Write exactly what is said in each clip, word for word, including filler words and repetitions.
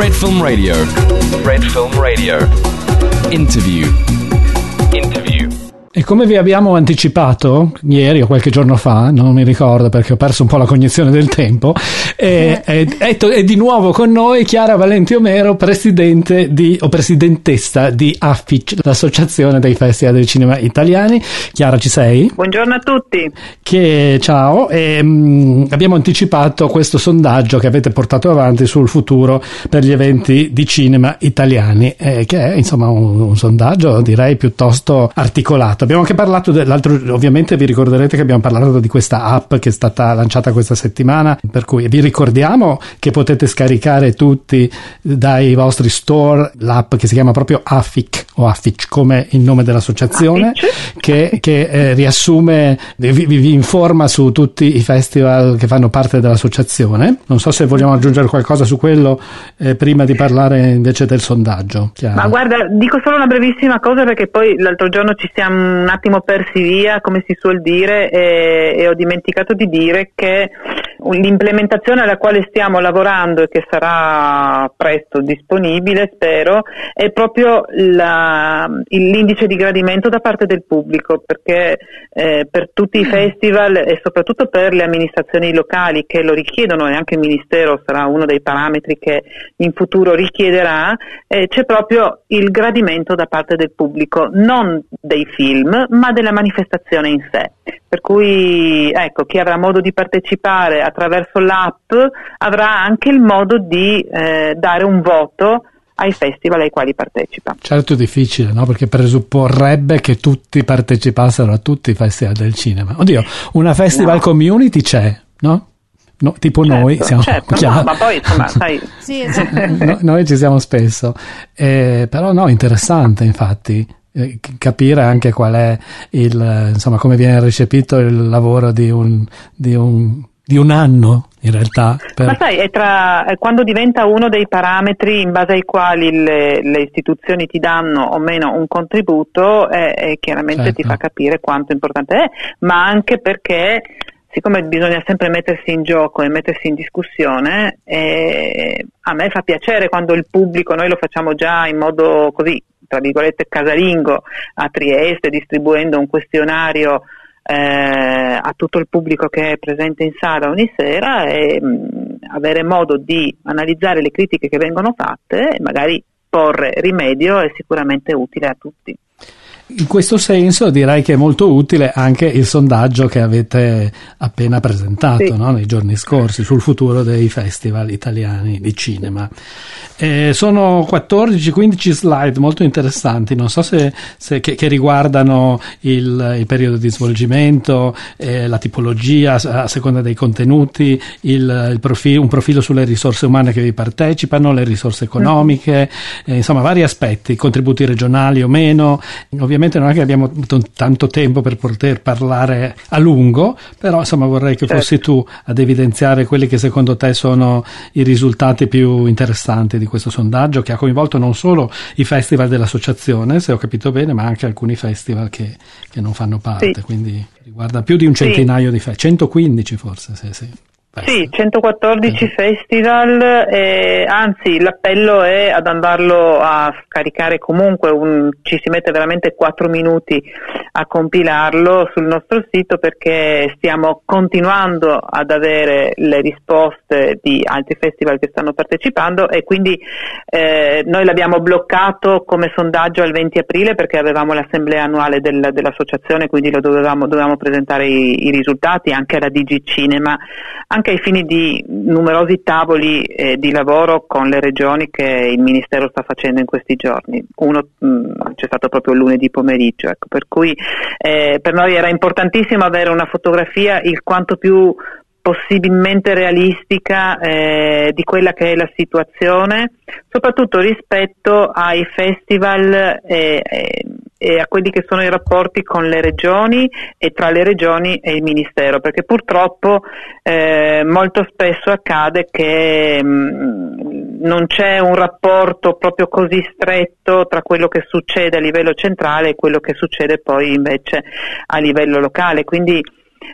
Red Film Radio. Red Film Radio. Interview. Interview. E come vi abbiamo anticipato ieri o qualche giorno fa, non mi ricordo perché ho perso un po' la cognizione del tempo, è, è, è, è di nuovo con noi Chiara Valenti Omero, presidente di, o presidentessa di A F I C, l'associazione dei festival del cinema italiani. Chiara, ci sei? Buongiorno a tutti. Che, ciao, e, mh, abbiamo anticipato questo sondaggio che avete portato avanti sul futuro per gli eventi di cinema italiani, eh, che è insomma un, un sondaggio direi piuttosto articolato. Abbiamo anche parlato dell'altro, ovviamente vi ricorderete che abbiamo parlato di questa app che è stata lanciata questa settimana, per cui vi ricordiamo che potete scaricare tutti dai vostri store l'app che si chiama proprio A F I C o A F I C come il nome dell'associazione, che, che eh, riassume, vi, vi informa su tutti i festival che fanno parte dell'associazione. Non so se vogliamo aggiungere qualcosa su quello eh, prima di parlare invece del sondaggio. Chiara. Ma guarda, dico solo una brevissima cosa perché poi l'altro giorno ci siamo un attimo persi via, come si suol dire, e, e ho dimenticato di dire che l'implementazione alla quale stiamo lavorando e che sarà presto disponibile, spero, è proprio la, l'indice di gradimento da parte del pubblico, perché eh, per tutti i festival e soprattutto per le amministrazioni locali che lo richiedono, e anche il Ministero sarà uno dei parametri che in futuro richiederà, eh, c'è proprio il gradimento da parte del pubblico, non dei film ma della manifestazione in sé, per cui ecco, chi avrà modo di partecipare attraverso l'app avrà anche il modo di eh, dare un voto ai festival ai quali partecipa. Certo, è difficile, no? Perché presupporrebbe che tutti partecipassero a tutti i festival del cinema. Oddio, una festival no. community c'è, no? No, tipo certo, noi siamo certo, no, ma poi insomma sai sì, esatto. no, noi ci siamo spesso, eh, però no, interessante infatti eh, capire anche qual è il, insomma, come viene recepito il lavoro di un di un di un anno in realtà. Per... Ma sai, è tra è quando diventa uno dei parametri in base ai quali le, le istituzioni ti danno o meno un contributo, e, e chiaramente certo. ti fa capire quanto importante è, ma anche perché siccome bisogna sempre mettersi in gioco e mettersi in discussione, eh, a me fa piacere quando il pubblico, noi lo facciamo già in modo così, tra virgolette, casalingo a Trieste, distribuendo un questionario eh, a tutto il pubblico che è presente in sala ogni sera, e mh, avere modo di analizzare le critiche che vengono fatte e magari porre rimedio è sicuramente utile a tutti. In questo senso direi che è molto utile anche il sondaggio che avete appena presentato, sì. no? nei giorni scorsi sul futuro dei festival italiani di cinema. Eh, sono quattordici quindici slide molto interessanti, non so se, se che, che riguardano il, il periodo di svolgimento, eh, la tipologia a seconda dei contenuti, il, il profilo, un profilo sulle risorse umane che vi partecipano, le risorse economiche, eh, insomma vari aspetti, contributi regionali o meno. Ovviamente non è che abbiamo t- tanto tempo per poter parlare a lungo, però insomma vorrei che fossi tu ad evidenziare quelli che secondo te sono i risultati più interessanti di questo sondaggio, che ha coinvolto non solo i festival dell'associazione, se ho capito bene, ma anche alcuni festival che, che non fanno parte, sì. quindi riguarda più di un centinaio sì. di festival, centoquindici forse, sì, sì. Sì, centoquattordici festival, eh, anzi l'appello è ad andarlo a scaricare comunque, un, ci si mette veramente quattro minuti a compilarlo sul nostro sito, perché stiamo continuando ad avere le risposte di altri festival che stanno partecipando, e quindi eh, noi l'abbiamo bloccato come sondaggio al venti aprile perché avevamo l'assemblea annuale del, dell'associazione, quindi lo dovevamo, dovevamo presentare i, i risultati anche alla D G Cinema, anche ai fini di numerosi tavoli eh, di lavoro con le regioni che il Ministero sta facendo in questi giorni. Uno mh, c'è stato proprio lunedì pomeriggio, ecco, per cui eh, per noi era importantissimo avere una fotografia il quanto più possibilmente realistica eh, di quella che è la situazione, soprattutto rispetto ai festival e, e, e a quelli che sono i rapporti con le regioni e tra le regioni e il Ministero, perché purtroppo eh, molto spesso accade che mh, non c'è un rapporto proprio così stretto tra quello che succede a livello centrale e quello che succede poi invece a livello locale, quindi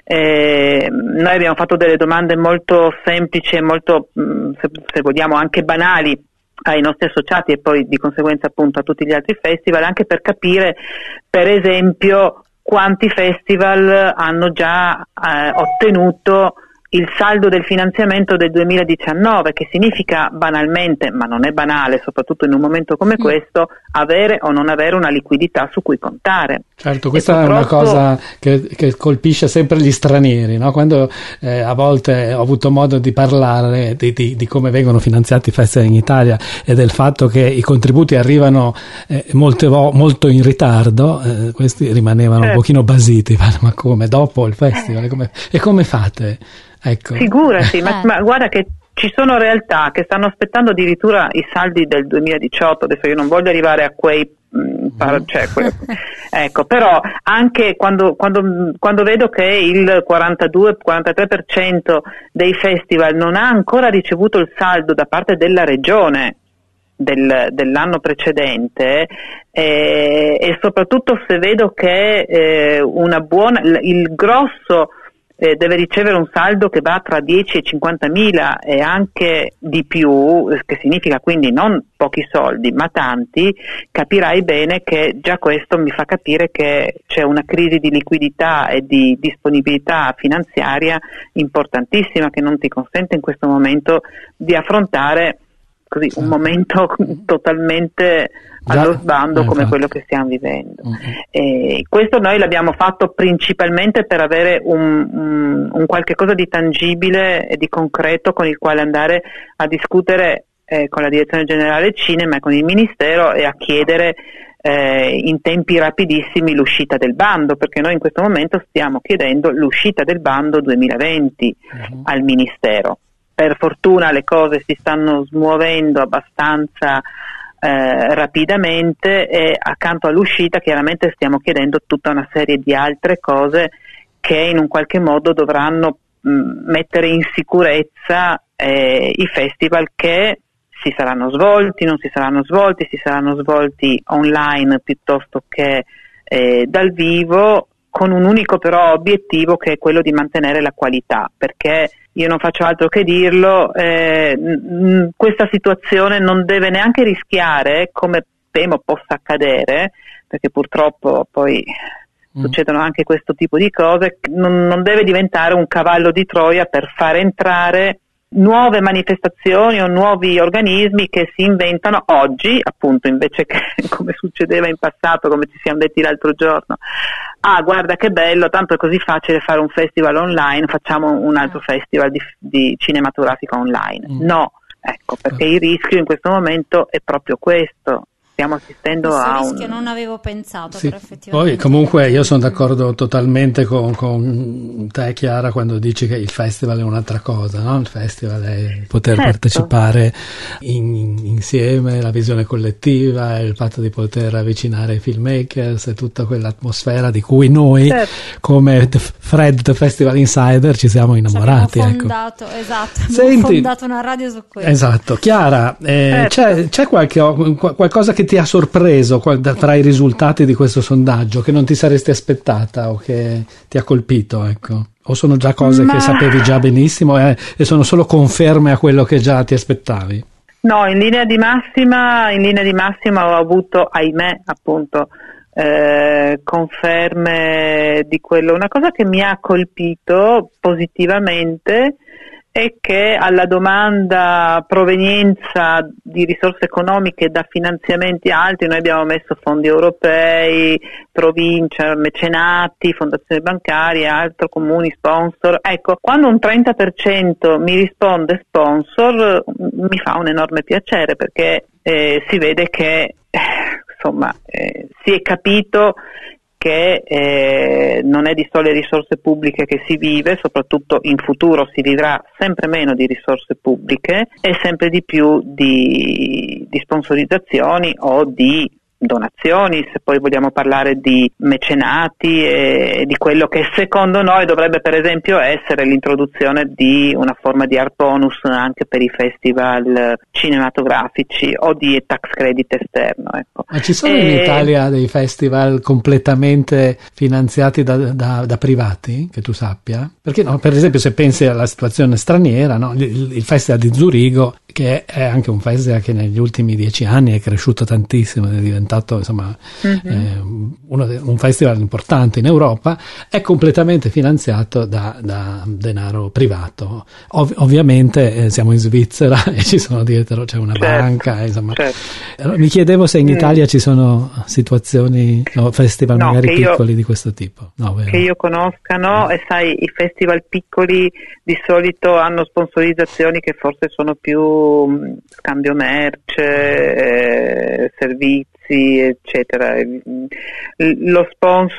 Eh, noi abbiamo fatto delle domande molto semplici e molto, mh, se, se vogliamo, anche banali ai nostri associati e poi di conseguenza appunto a tutti gli altri festival, anche per capire per esempio quanti festival hanno già eh, ottenuto il saldo del finanziamento del duemiladiciannove, che significa banalmente, ma non è banale, soprattutto in un momento come mm. questo, avere o non avere una liquidità su cui contare. Certo, questa è una cosa che, che colpisce sempre gli stranieri, no? Quando eh, a volte ho avuto modo di parlare di, di, di come vengono finanziati i festival in Italia e del fatto che i contributi arrivano eh, molte vo- molto in ritardo, eh, questi rimanevano certo. un pochino basiti, ma come dopo il festival? Come, e come fate? Ecco. Figurati, ma, ma guarda che ci sono realtà che stanno aspettando addirittura i saldi del duemiladiciotto, adesso io non voglio arrivare a quei mh, par- cioè, que- ecco, però anche quando, quando, quando vedo che il quarantadue quarantatré per cento dei festival non ha ancora ricevuto il saldo da parte della regione del, dell'anno precedente, eh, e soprattutto se vedo che eh, una buona, il grosso Eh, deve ricevere un saldo che va tra dieci e cinquantamila e anche di più, che significa quindi non pochi soldi ma tanti, capirai bene che già questo mi fa capire che c'è una crisi di liquidità e di disponibilità finanziaria importantissima che non ti consente in questo momento di affrontare così un momento totalmente allo sbando come quello che stiamo vivendo. E questo noi l'abbiamo fatto principalmente per avere un, un, un qualche cosa di tangibile e di concreto con il quale andare a discutere eh, con la Direzione Generale Cinema e con il Ministero e a chiedere eh, in tempi rapidissimi l'uscita del bando, perché noi in questo momento stiamo chiedendo l'uscita del bando duemilaventi uh-huh. al Ministero. Per fortuna le cose si stanno smuovendo abbastanza eh, rapidamente e accanto all'uscita chiaramente stiamo chiedendo tutta una serie di altre cose che in un qualche modo dovranno mh, mettere in sicurezza eh, i festival che si saranno svolti, non si saranno svolti, si saranno svolti online piuttosto che eh, dal vivo, con un unico però obiettivo che è quello di mantenere la qualità, perché io non faccio altro che dirlo, eh, n- questa situazione non deve neanche rischiare, come temo possa accadere, perché purtroppo poi mm. succedono anche questo tipo di cose, non, non deve diventare un cavallo di Troia per far entrare nuove manifestazioni o nuovi organismi che si inventano oggi, appunto, invece che come succedeva in passato, come ci siamo detti l'altro giorno, ah guarda che bello, tanto è così facile fare un festival online, facciamo un altro festival di, di cinematografica online. Mm. No, ecco, perché il rischio in questo momento è proprio questo. Stiamo assistendo questo a rischio un... non avevo pensato, sì. però effettivamente. Poi comunque io sono d'accordo totalmente con, con te, Chiara, quando dici che il festival è un'altra cosa, no? Il festival è poter certo. partecipare in, in, insieme, la visione collettiva, il fatto di poter avvicinare i filmmakers e tutta quell'atmosfera di cui noi certo. come Fred The Festival Insider ci siamo innamorati. Ci fondato, ecco. Esatto, Senti, abbiamo fondato una radio su questo. Esatto. Chiara, eh, certo. c'è, c'è qualche, qualcosa che ti ha sorpreso tra i risultati di questo sondaggio che non ti saresti aspettata o che ti ha colpito, ecco? O sono già cose Ma... che sapevi già benissimo e, e sono solo conferme a quello che già ti aspettavi? No, in linea di massima, in linea di massima ho avuto, ahimè, appunto, eh, conferme di quello. Una cosa che mi ha colpito positivamente è che alla domanda provenienza di risorse economiche da finanziamenti alti noi abbiamo messo fondi europei, provincia, mecenati, fondazioni bancarie, altro, comuni, sponsor. Ecco, quando un trenta per cento mi risponde sponsor mi fa un enorme piacere, perché eh, si vede che eh, insomma eh, si è capito che eh, non è di sole risorse pubbliche che si vive, soprattutto in futuro si vivrà sempre meno di risorse pubbliche e sempre di più di, di sponsorizzazioni o di donazioni, se poi vogliamo parlare di mecenati e di quello che secondo noi dovrebbe per esempio essere l'introduzione di una forma di art bonus anche per i festival cinematografici o di tax credit esterno. Ecco. Ma ci sono e... in Italia dei festival completamente finanziati da, da, da privati, che tu sappia? Perché no, per esempio se pensi alla situazione straniera, no? il, il festival di Zurigo, che è anche un festival che negli ultimi dieci anni è cresciuto tantissimo, è diventato insomma mm-hmm. eh, uno de, un festival importante in Europa, è completamente finanziato da, da denaro privato. Ov- ovviamente eh, siamo in Svizzera e ci sono dietro, c'è una certo, banca, insomma. Certo. Allora, mi chiedevo se in Italia mm. ci sono situazioni, no, festival no, magari io, piccoli di questo tipo. No, vero? Che io conosca, no, e sai, i festival piccoli di solito hanno sponsorizzazioni che forse sono più scambio merce, eh, servizi, eccetera. Lo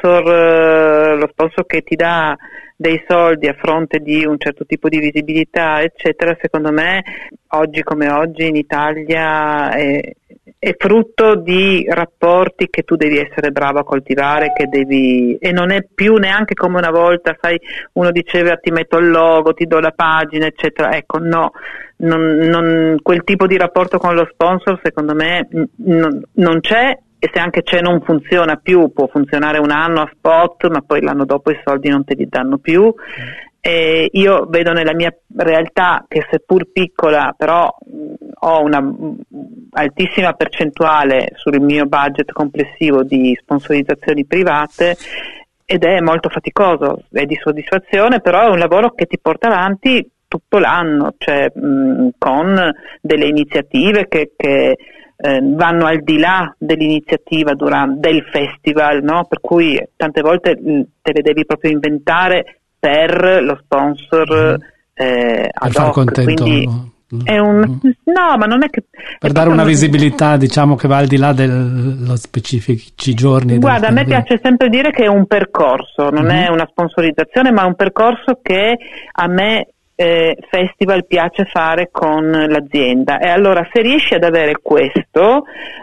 sponsor, lo sponsor che ti dà dei soldi a fronte di un certo tipo di visibilità, eccetera, secondo me oggi come oggi in Italia è, è frutto di rapporti che tu devi essere bravo a coltivare, che devi, e non è più neanche come una volta, sai, uno diceva ti metto il logo, ti do la pagina, eccetera. Ecco, no, non, non, quel tipo di rapporto con lo sponsor secondo me non, non c'è, e se anche c'è non funziona più, può funzionare un anno a spot, ma poi l'anno dopo i soldi non te li danno più. Mm. E io vedo nella mia realtà che seppur piccola, però mh, ho una mh, altissima percentuale sul mio budget complessivo di sponsorizzazioni private, ed è molto faticoso, è di soddisfazione, però è un lavoro che ti porta avanti tutto l'anno, cioè mh, con delle iniziative che, che eh, vanno al di là dell'iniziativa durante, del festival, no? Per cui tante volte mh, te le devi proprio inventare per lo sponsor mm. eh, ad per far hoc, contento, quindi no? È un, no, ma non è che per dare una visibilità, diciamo, che va al di là dello specifici giorni. Guarda, a me piace sempre dire che è un percorso, non mm-hmm. è una sponsorizzazione, ma è un percorso che a me eh, festival piace fare con l'azienda. E allora, se riesci ad avere questo,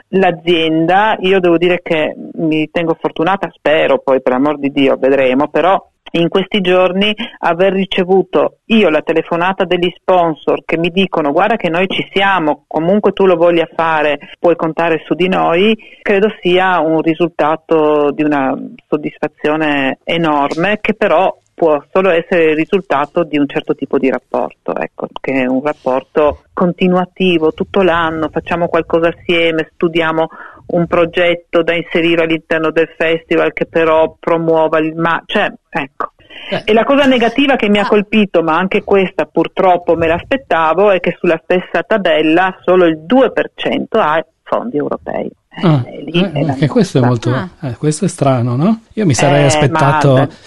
l'azienda, io devo dire che mi ritengo fortunata, spero, poi per amor di Dio vedremo, però in questi giorni aver ricevuto io la telefonata degli sponsor che mi dicono guarda che noi ci siamo, comunque tu lo voglia fare, puoi contare su di noi, credo sia un risultato di una soddisfazione enorme, che però può solo essere il risultato di un certo tipo di rapporto, ecco, che è un rapporto continuativo, tutto l'anno facciamo qualcosa assieme, studiamo un progetto da inserire all'interno del festival che però promuova il ma, cioè, ecco. Eh. E la cosa negativa che mi ha colpito, ma anche questa purtroppo me l'aspettavo, è che sulla stessa tabella solo il due per cento ha fondi europei. Eh, ah, lì eh, è che questo è molto ah. eh, questo è strano, no? Io mi sarei eh, aspettato ma...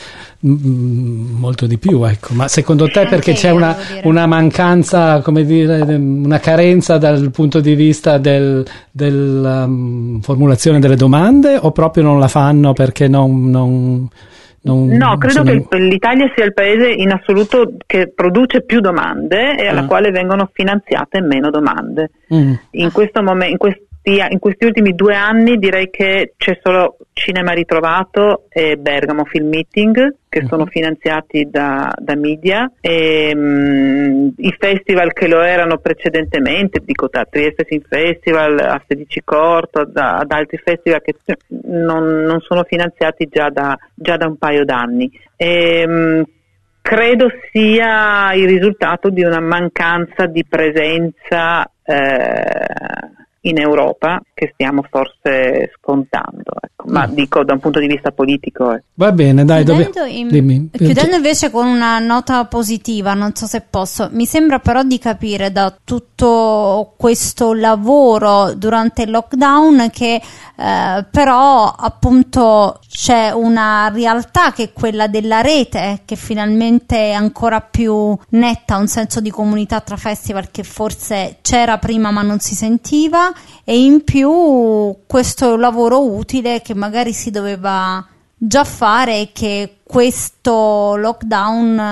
m- molto di più, ecco. Ma secondo te perché Anche c'è io, una, una mancanza, come dire, una carenza dal punto di vista del, del um, formulazione delle domande, o proprio non la fanno perché non, non Non, no, credo sono... che l'Italia sia il paese in assoluto che produce più domande e alla ah. quale vengono finanziate meno domande. Mm. In questo momento, in questi, in questi ultimi due anni direi che c'è solo Cinema Ritrovato e Bergamo Film Meeting che sono finanziati da, da media, e um, i festival che lo erano precedentemente, dico da Trieste Film Festival a sedici Corto, da, ad altri festival che non, non sono finanziati già da, già da un paio d'anni. E, um, credo sia il risultato di una mancanza di presenza eh, in Europa che stiamo forse scontando, ecco. Ma mm. dico da un punto di vista politico. Eh. Va bene, dai, chiudendo, dove... in... Dimmi. chiudendo invece con una nota positiva, non so se posso, mi sembra però di capire da tutto questo lavoro durante il lockdown che eh, però appunto c'è una realtà che è quella della rete, che finalmente è ancora più netta, un senso di comunità tra festival che forse c'era prima ma non si sentiva, e in più questo è un lavoro utile che magari si doveva già fare e che questo lockdown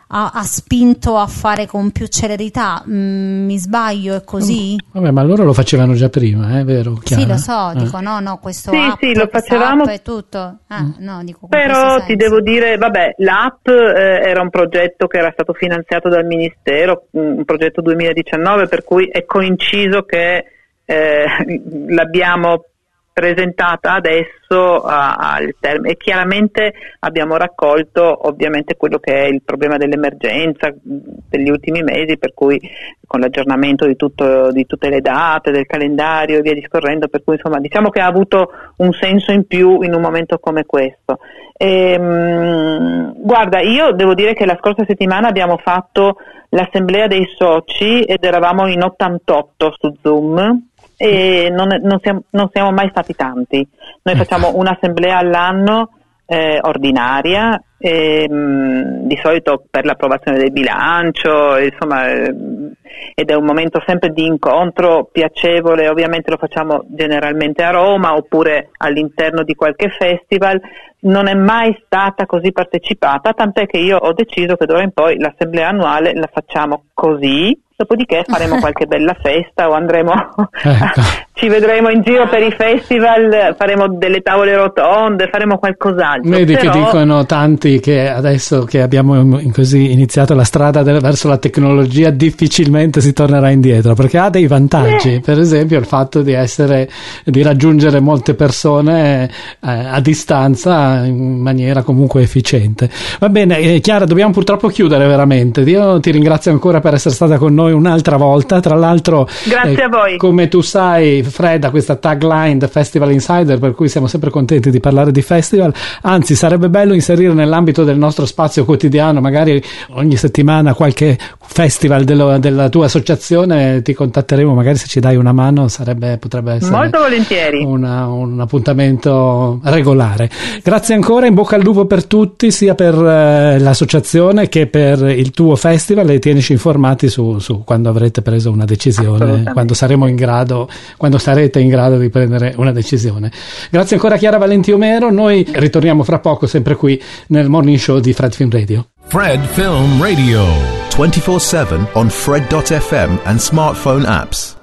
ha, ha spinto a fare con più celerità. Mm, mi sbaglio, è così? Vabbè, ma loro lo facevano già prima, è eh, vero? Chiara? Sì, lo so, eh. dico no, no, questo sì, app, sì, lo facevamo app e tutto. Ah, Mm. no, dico, Però ti devo dire, vabbè, l'app eh, era un progetto che era stato finanziato dal Ministero, un progetto duemiladiciannove, per cui è coinciso che eh, l'abbiamo presentata adesso al termine, e chiaramente abbiamo raccolto ovviamente quello che è il problema dell'emergenza degli ultimi mesi, per cui con l'aggiornamento di, tutto, di tutte le date, del calendario e via discorrendo, per cui insomma diciamo che ha avuto un senso in più in un momento come questo. Ehm, guarda, io devo dire che la scorsa settimana abbiamo fatto l'assemblea dei soci ed eravamo in ottantotto su Zoom, e non, non, siamo, non siamo mai stati tanti. Noi facciamo un'assemblea all'anno eh, ordinaria, e, mh, di solito per l'approvazione del bilancio, insomma, eh, ed è un momento sempre di incontro piacevole. Ovviamente lo facciamo generalmente a Roma oppure all'interno di qualche festival. Non è mai stata così partecipata, tant'è che io ho deciso che d'ora in poi l'assemblea annuale la facciamo così. Dopodiché faremo qualche bella festa o andremo, ecco. Ci vedremo in giro per i festival, faremo delle tavole rotonde, faremo qualcos'altro. Vedi Però... che dicono tanti che adesso che abbiamo così iniziato la strada del, verso la tecnologia difficilmente si tornerà indietro, perché ha dei vantaggi, eh. per esempio il fatto di essere, di raggiungere molte persone eh, a distanza in maniera comunque efficiente. Va bene, eh, Chiara, dobbiamo purtroppo chiudere veramente. Io ti ringrazio ancora per essere stata con noi un'altra volta. Tra l'altro, grazie eh, a voi. Come tu sai, Fred ha questa tagline The Festival Insider, per cui siamo sempre contenti di parlare di festival. Anzi, sarebbe bello inserire nell'ambito del nostro spazio quotidiano, magari ogni settimana, qualche festival dello, della tua associazione. Ti contatteremo, magari se ci dai una mano sarebbe, potrebbe essere molto volentieri una, un appuntamento regolare. Grazie ancora, in bocca al lupo per tutti, sia per eh, l'associazione che per il tuo festival, e tienici informati su, su quando avrete preso una decisione, quando saremo in grado, quando sarete in grado di prendere una decisione. Grazie ancora Chiara Valenti Omero. Noi ritorniamo fra poco sempre qui nel Morning Show di Fred Film Radio. Fred Film Radio twenty-four seven on Fred dot f m and smartphone apps.